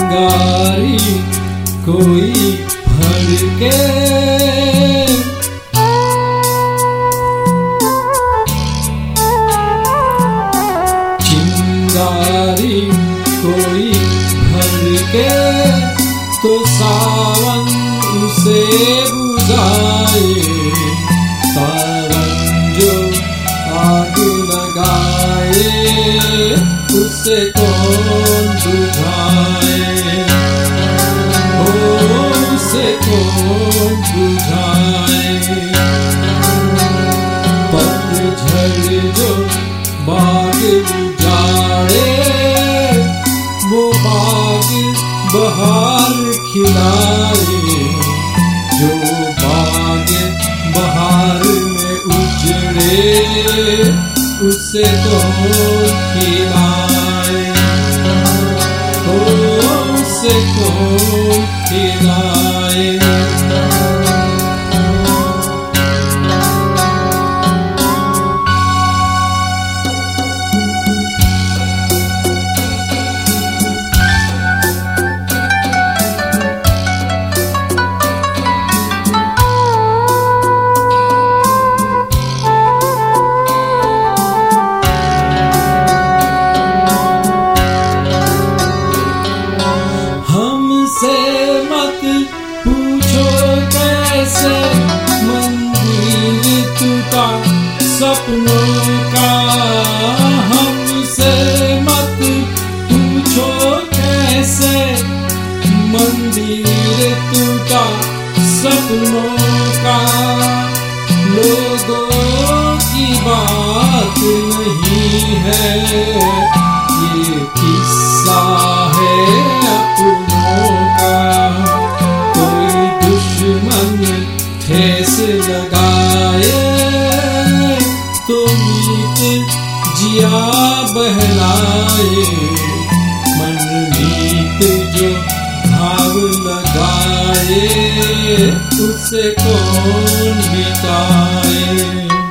चिंगारी कोई भर के, चिंगारी कोई भर के तो सावन उसे बुझाए। सावन जो आग लगाए उसे कौन बुझाए, उसे कौन बुझाए। पतझड़ जो बाग उजाड़े वो बाग बहार खिलाए। जो बाग बहार में उजड़े उसे कौन खिलाए, उसे कौन खिलाए। सपनों का हमसे मत पूछो कैसे मंदिर टूटा सपनों का। लोगों की बात नहीं है ये किस्सा है अपनों का। कोई दुश्मन ठेस लगाए तो मीत जिया बहलाए। मन मीत जो घाव लगाए उसे कौन मिटाए।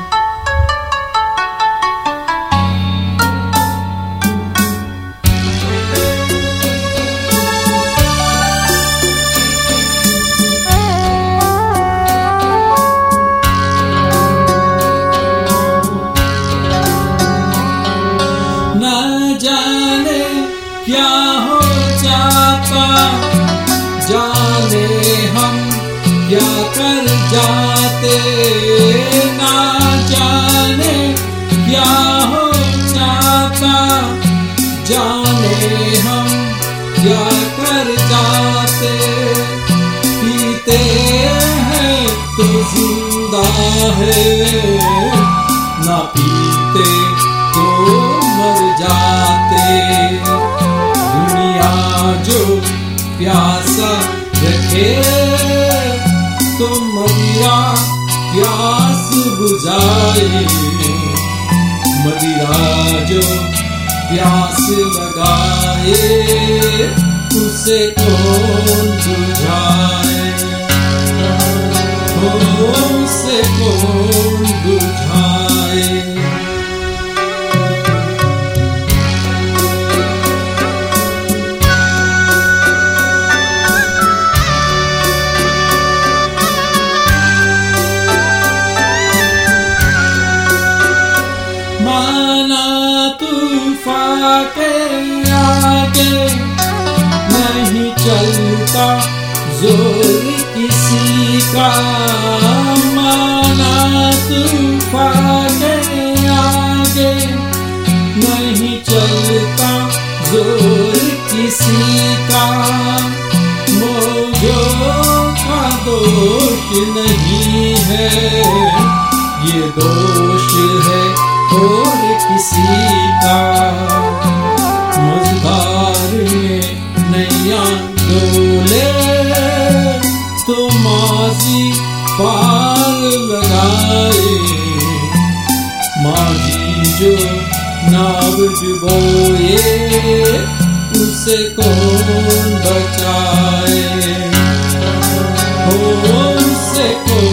क्या हो जाता जाने हम क्या कर जाते। ना जाने क्या हो जाता जाने हम क्या कर जाते। पीते हैं तो जिंदा है ना पीते तो मर जाते। जो प्यासा रखे तो मदिरा प्यास बुझाए। मदिरा जो प्यास लगाए उसे कौन बुझाए, उसे कौन बुझाए। माना तूफान के आगे नहीं चलता जोर किसी का। माना तूफान के आगे नहीं चलता जोर किसी का। मौजों का दोष नहीं है ये दोष है और किसी का। मझधार में नैया डोले तो माझी पार लगाए। माझी जो नाव डुबोए उसे कौन बचाए, उसे कौन